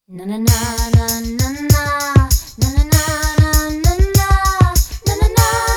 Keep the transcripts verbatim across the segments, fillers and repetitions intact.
Na na na na na na na na na na na na na na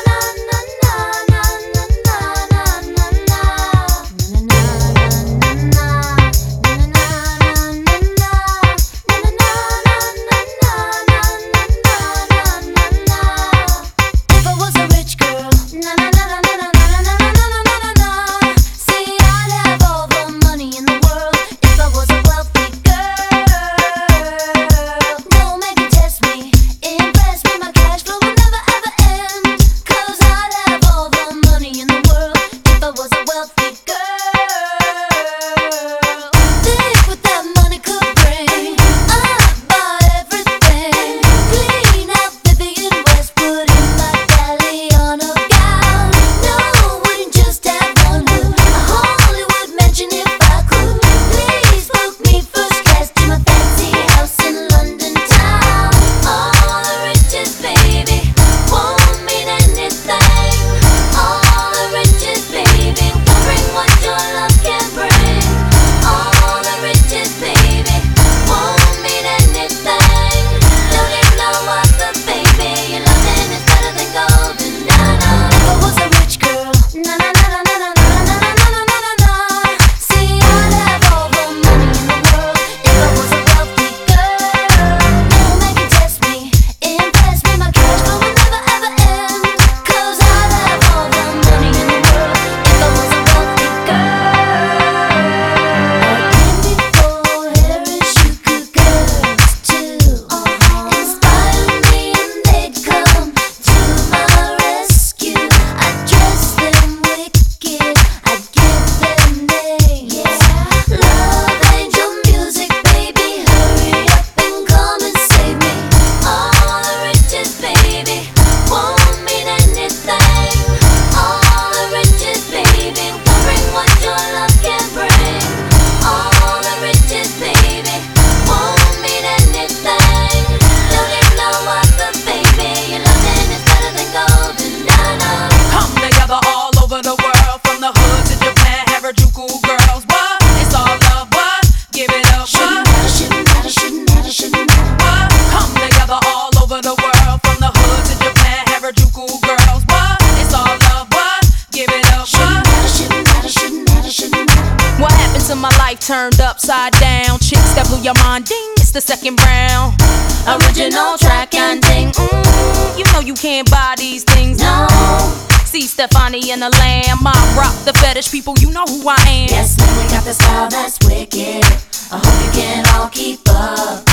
My life turned upside down. Chicks that blew your mind, ding, it's the second round. Original track and ding, mm, you know you can't buy these things, no. See Stefani and the Lamb, I rock the fetish people, you know who I am. Yes, man, we got the style that's wicked. I hope you can all keep up.